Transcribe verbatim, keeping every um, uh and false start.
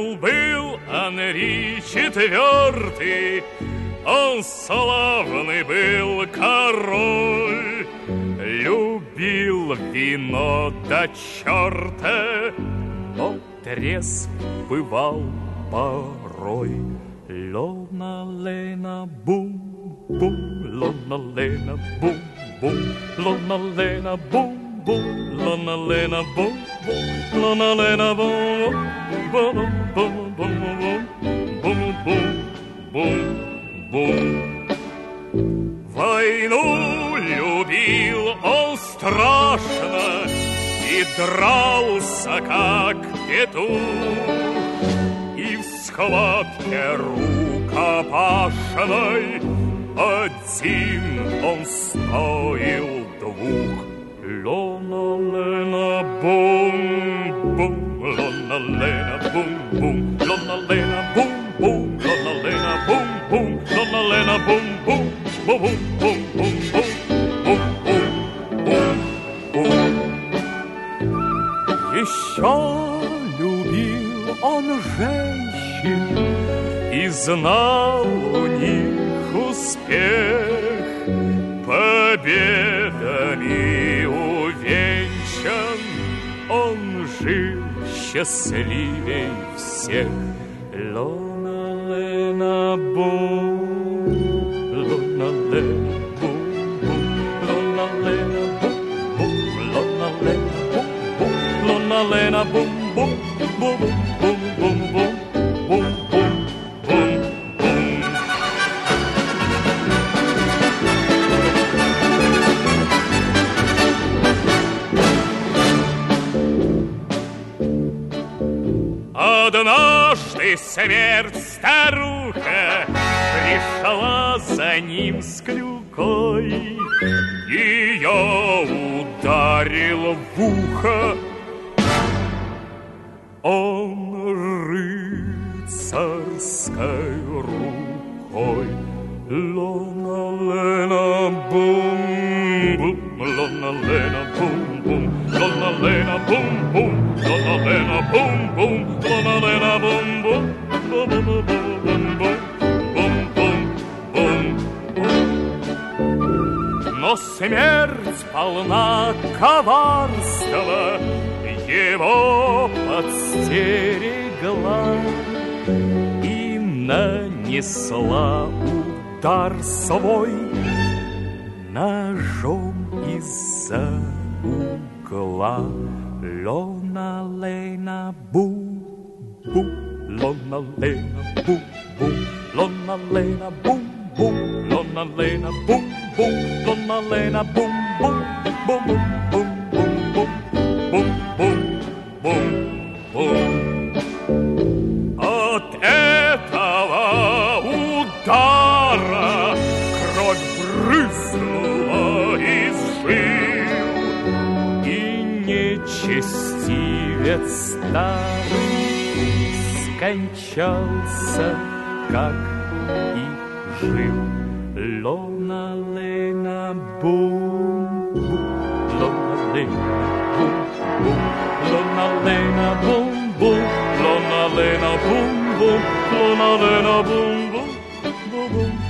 Жил-был Анри четвертый, он славный был король, любил вино до черта, но трезв бывал порой. Лона-лена бум-бум, лона-лена бум-бум, лона-лена бум-бум, лона-лена бум-бум, лона-лена бум-бум-бум-бум-бум-бум-бум. Войну любил он страшно и дрался, как петух, и в схватке рукопашной один он стоил двух. Лона-лена бум-бум, лона-лена бум-бум, лона-лена бум-бум, лона-лена бум-бум, лона-лена бум-бум, бум-бум-бум-бум-бум-бум. Еще любил он женщин и знал у них успех, победами увенчан, он жил счастливей всех. Лона-лена бум, лона-лена бум-бум, лона-лена бум-бум, лона-лена бум-бум, лона-лена бум-бум, бум-бум-бум-бум, бум-бум-бум-бум. Однажды смерть старуха пришла за ним с клюкой, ее ударил в ухо он рыцарской рукой. Лона-лена бум-бум, лона-лена бум-бум, лона-лена бум-бум, лона-лена бум-бум, лона-лена бум-бум, бум-бум-бум-бум-бум. Но смерть полна коварства, его подстерегла и нанесла удар свой ножом из-за угла. Лона-лена бум-бум, лона-лена бум-бум, лона-лена бум-бум, лона-лена бум-бум, лона-лена бум-бум, бум-бум-бум-бум-бум, бум-бум-бум-бум. От этого удара кровь брызнула из жил, и нечестивец старый скончался, как и жил. Лона-лена бум-бум, лона-лена бум-бум, лона-лена бум-бум, лона-лена бум-бум, лона-лена бум-бум, бум-бум.